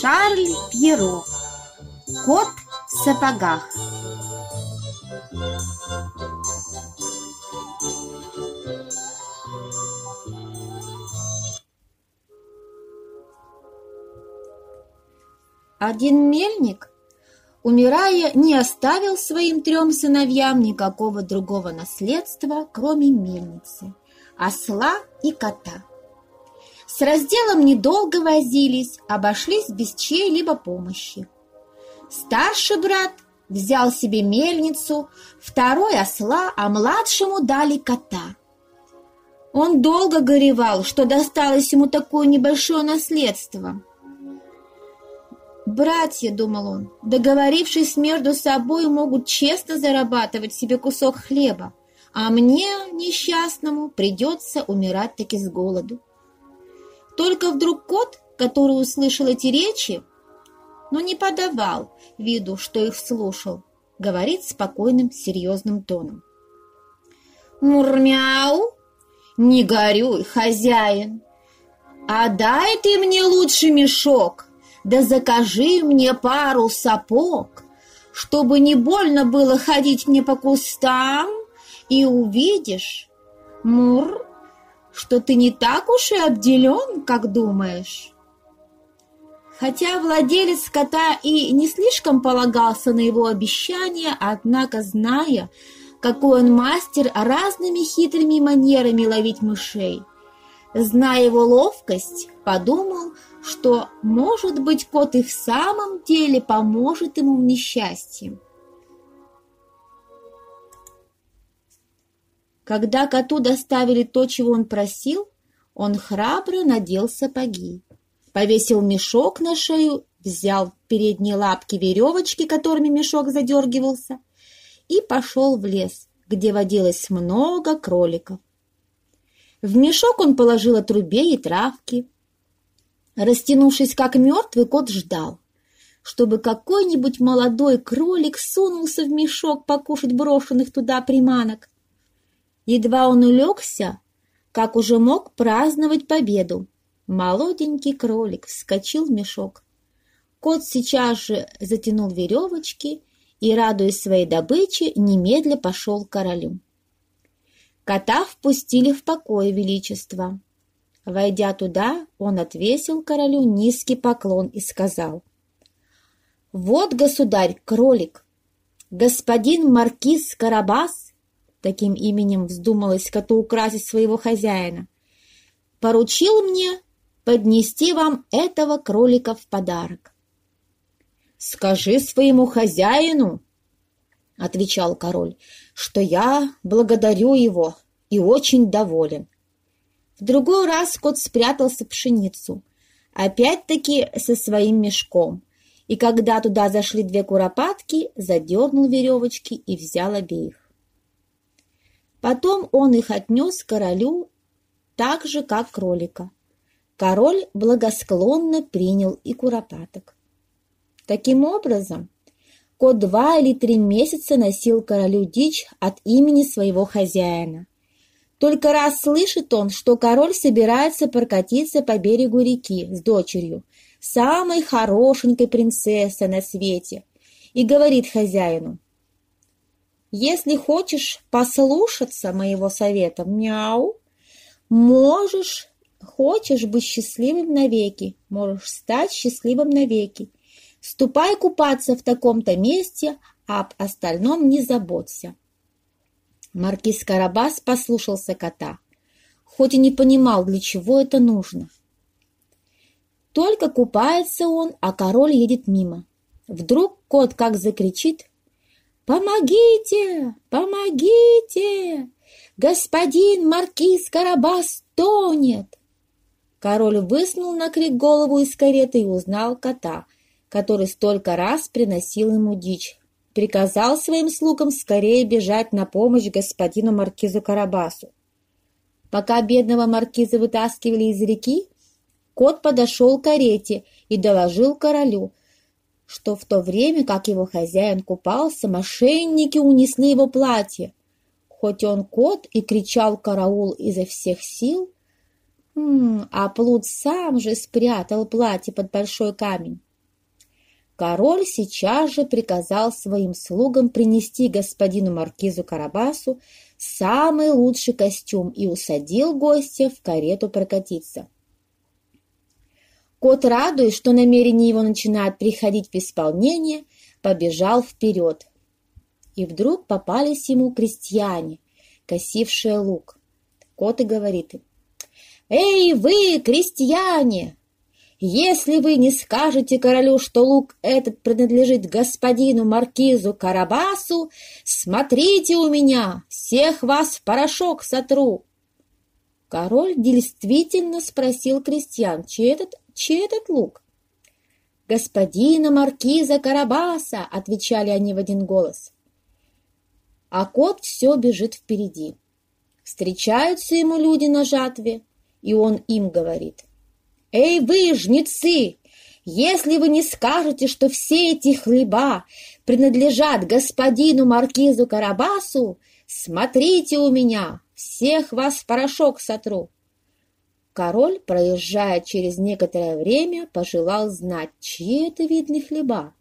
Шарль Пьеро. Кот в сапогах. Один мельник, умирая, не оставил своим 3 сыновьям никакого другого наследства, кроме мельницы, осла и кота. С разделом недолго возились, обошлись без чьей-либо помощи. Старший брат взял себе мельницу, второй осла, а младшему дали кота. Он долго горевал, что досталось ему такое небольшое наследство. «Братья, — думал он, — договорившись между собой, могут честно зарабатывать себе кусок хлеба, а мне, несчастному, придется умирать-таки с голоду». Только вдруг кот, который услышал эти речи, но не подавал виду, что их слушал, говорит спокойным, серьезным тоном. «Мурмяу, не горюй, хозяин, а дай ты мне лучше мешок, да закажи мне пару сапог, чтобы не больно было ходить мне по кустам, и увидишь, Мур, что ты не так уж и обделен, как думаешь». Хотя владелец кота и не слишком полагался на его обещания, однако, зная, какой он мастер разными хитрыми манерами ловить мышей, зная его ловкость, подумал, что, может быть, кот и в самом деле поможет ему в несчастье. Когда коту доставили то, чего он просил, он храбро надел сапоги, повесил мешок на шею, взял в передние лапки веревочки, которыми мешок задергивался, и пошел в лес, где водилось много кроликов. В мешок он положил отрубей и травки. Растянувшись как мертвый, кот ждал, чтобы какой-нибудь молодой кролик сунулся в мешок покушать брошенных туда приманок. Едва он улегся, как уже мог праздновать победу. Молоденький кролик вскочил в мешок. Кот сейчас же затянул веревочки и, радуясь своей добыче, немедля пошел к королю. Кота впустили в покое величества. Войдя туда, он отвесил королю низкий поклон и сказал: «Вот, государь, кролик, господин маркиз Карабас, таким именем вздумалось коту украсить своего хозяина, поручил мне поднести вам этого кролика в подарок». «Скажи своему хозяину, — отвечал король, — что я благодарю его и очень доволен». В другой раз кот спрятался в пшеницу, опять-таки со своим мешком, и когда туда зашли 2 куропатки, задернул веревочки и взял обеих. Потом он их отнес королю так же, как кролика. Король благосклонно принял и куропаток. Таким образом, кот 2 или 3 месяца носил королю дичь от имени своего хозяина. Только раз слышит он, что король собирается прокатиться по берегу реки с дочерью, самой хорошенькой принцессой на свете, и говорит хозяину: «Если хочешь послушаться моего совета, мяу, хочешь быть счастливым навеки, можешь стать счастливым навеки. Ступай купаться в таком-то месте, а об остальном не заботься». Маркиз Карабас послушался кота, хоть и не понимал, для чего это нужно. Только купается он, а король едет мимо. Вдруг кот как закричит: «Помогите! Помогите! Господин маркиз Карабас тонет!» Король высунул на крик голову из кареты и узнал кота, который столько раз приносил ему дичь. Приказал своим слугам скорее бежать на помощь господину маркизу Карабасу. Пока бедного маркиза вытаскивали из реки, кот подошел к карете и доложил королю, что в то время, как его хозяин купался, мошенники унесли его платье. Хоть он кот и кричал «караул» изо всех сил, а плут сам же спрятал платье под большой камень. Король сейчас же приказал своим слугам принести господину маркизу Карабасу самый лучший костюм и усадил гостя в карету прокатиться. Кот, радуясь, что намерения его начинают приходить в исполнение, побежал вперед. И вдруг попались ему крестьяне, косившие лук. Кот и говорит им: «Эй, вы, крестьяне! Если вы не скажете королю, что лук этот принадлежит господину маркизу Карабасу, смотрите у меня, всех вас в порошок сотру». Король действительно спросил крестьян, чей этот лук? «Господина маркиза Карабаса», — отвечали они в один голос. А кот все бежит впереди. Встречаются ему люди на жатве, и он им говорит: «Эй вы, жнецы, если вы не скажете, что все эти хлеба принадлежат господину маркизу Карабасу, смотрите у меня, всех вас в порошок сотру». Король, проезжая через некоторое время, пожелал знать, чьи это видны хлеба.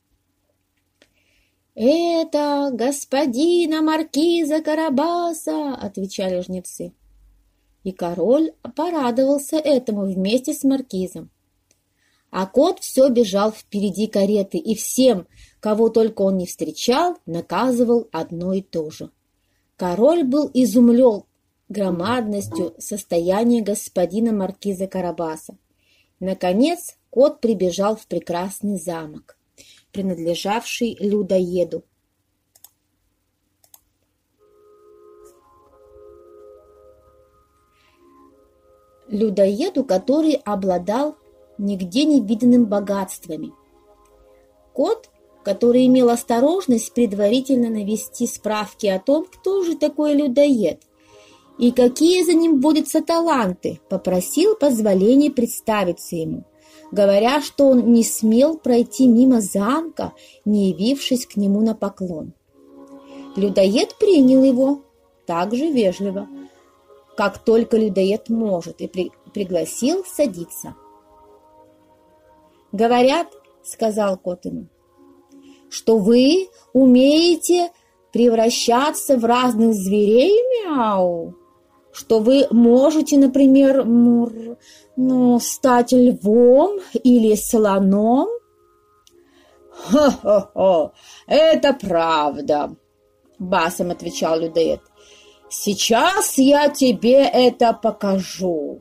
«Это господина маркиза Карабаса», — отвечали жнецы. И король порадовался этому вместе с маркизом. А кот все бежал впереди кареты и всем, кого только он не встречал, наказывал одно и то же. Король был изумлен громадностью состояния господина маркиза Карабаса. Наконец кот прибежал в прекрасный замок, принадлежавший людоеду. Людоеду, который обладал нигде не виданным богатствами. Кот, который имел осторожность предварительно навести справки о том, кто же такой людоед и какие за ним водятся таланты, попросил позволения представиться ему, говоря, что он не смел пройти мимо замка, не явившись к нему на поклон. Людоед принял его так же вежливо, как только людоед может, и пригласил садиться. «Говорят, — сказал кот ему, — что вы умеете превращаться в разных зверей, мяу, что вы можете, например, стать львом или слоном». «Хо-хо-хо, это правда, — басом отвечал людоед. — Сейчас я тебе это покажу.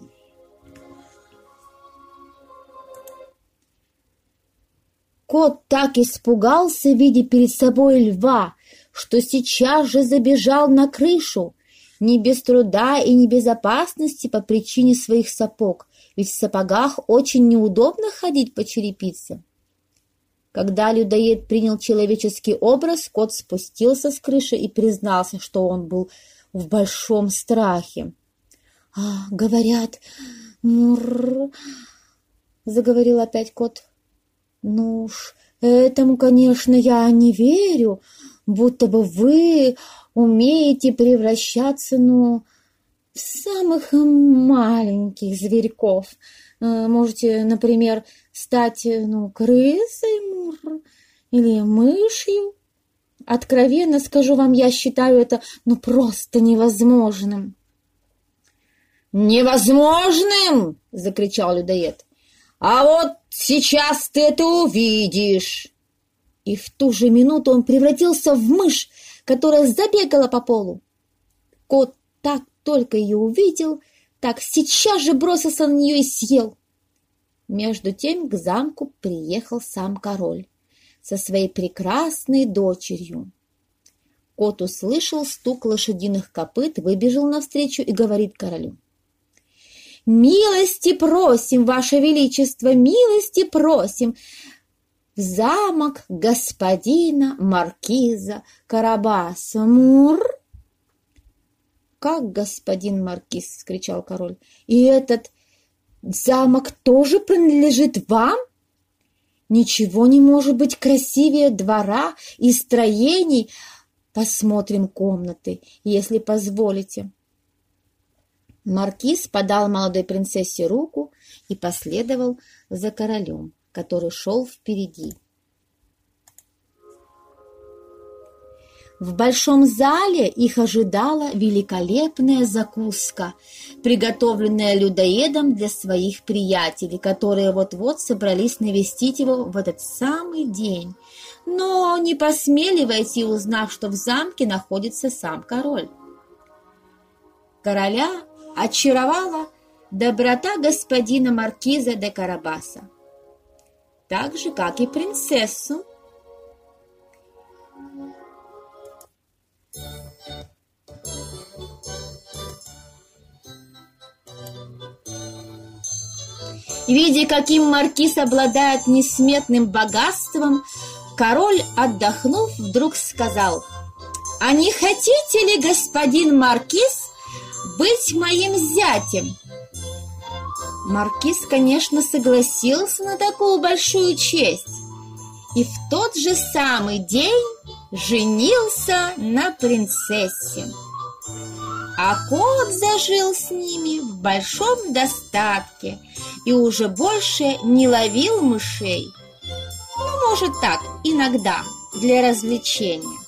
Кот так испугался, видя перед собой льва, что сейчас же забежал на крышу, не без труда и не без опасности по причине своих сапог, ведь в сапогах очень неудобно ходить по черепице. Когда людоед принял человеческий образ, кот спустился с крыши и признался, что он был в большом страхе. «Говорят, заговорил опять кот. «Ну уж, этому, конечно, я не верю, будто бы вы умеете превращаться, в самых маленьких зверьков. Можете, например, стать, крысой, или мышью. Откровенно скажу вам, я считаю это, просто невозможным». «Невозможным!» — закричал людоед. «А вот сейчас ты это увидишь!» И в ту же минуту он превратился в мышь, которая забегала по полу. Кот так только ее увидел, так сейчас же бросился на нее и съел. Между тем к замку приехал сам король со своей прекрасной дочерью. Кот услышал стук лошадиных копыт, выбежал навстречу и говорит королю: «Милости просим, ваше величество, милости просим в замок господина маркиза Карабаса». «Как господин маркиз?» — вскричал король. «И этот замок тоже принадлежит вам? Ничего не может быть красивее двора и строений. Посмотрим комнаты, если позволите». Маркиз подал молодой принцессе руку и последовал за королем, который шел впереди. В большом зале их ожидала великолепная закуска, приготовленная людоедом для своих приятелей, которые вот-вот собрались навестить его в этот самый день, но не посмели войти, узнав, что в замке находится сам король. Короля очаровала доброта господина маркиза де Карабаса, так же, как и принцессу. Видя, каким маркиз обладает несметным богатством, король, отдохнув, вдруг сказал: «А не хотите ли, господин маркиз, быть моим зятем?» Маркиз, конечно, согласился на такую большую честь и в тот же самый день женился на принцессе. А кот зажил с ними в большом достатке и уже больше не ловил мышей. Ну, может так, иногда, для развлечения.